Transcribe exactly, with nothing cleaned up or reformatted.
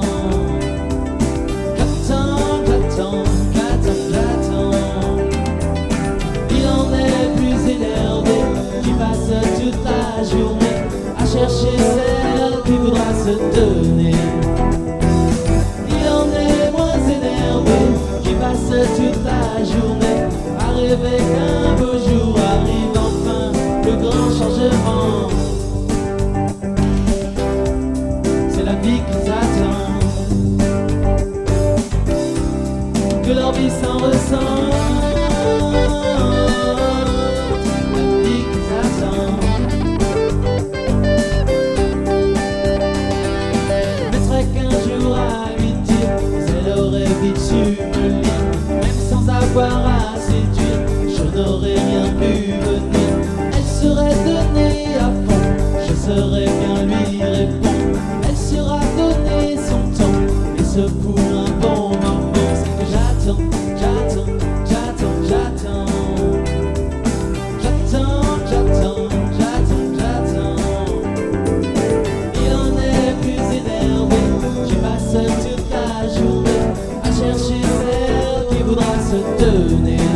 J'attends, j'attends, j'attends, j'attends. Il en est plus énervé, qui passe toute la journée à chercher celle qui voudra se donner. Il en est moins énervé, qui passe toute la journée à rêver qu'un beau jour arrive enfin le grand changement. C'est la vie qu'ils attendent, que leur vie s'en ressent. La vie qu'ils attendent. Mettrait qu'un jour à lui dire, elle aurait vite su me lire, même sans avoir à séduire, je n'aurais rien pu venir. Elle serait donnée à fond, je saurais bien lui répondre. Elle sera donnée son temps, et ce pour un bon moment. C'est que j'attends, j'attends, j'attends, j'attends. J'attends, j'attends, j'attends, j'attends. Il en est plus énervé, qui passe toute la journée à chercher celle qui voudra se donner.